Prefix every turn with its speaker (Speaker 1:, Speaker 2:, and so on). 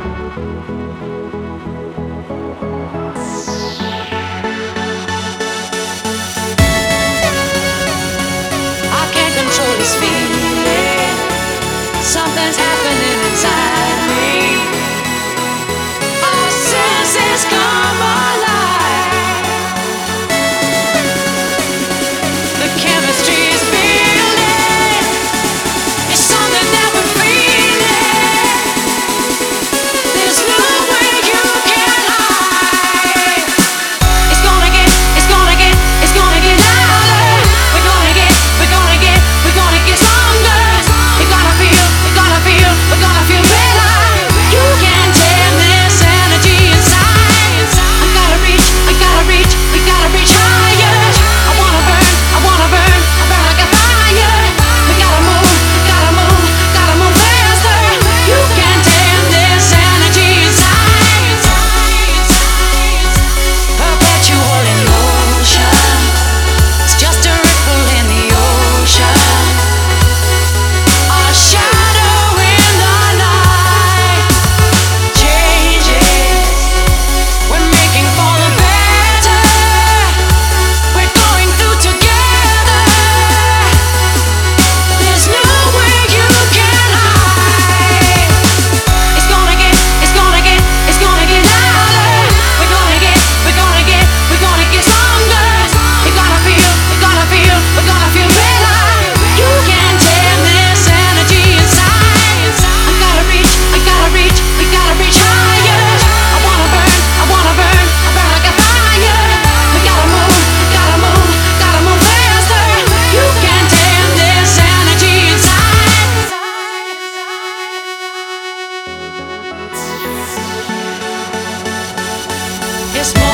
Speaker 1: I can't control this feeling. Something's happening inside me. Our senses come alive. The chemistry is building. It's something that we're feeling. There's no way you can hide. It's gonna get louder. We're gonna get stronger. We're gonna feel better. You can tame this energy inside. I gotta reach higher. I wanna burn like a fire. We gotta move faster. You can tame this energy inside. Perpetual in motion. It's just a ripple in the ocean. Our shadow in the night changes. We're making for the better. We're going through together. There's no way you can hide. It's gonna get louder. We're gonna get stronger. We're gonna feel better. You can tame this energy inside. I gotta reach higher. I wanna burn like a fire. We gotta move faster. You can tame this energy inside. It's more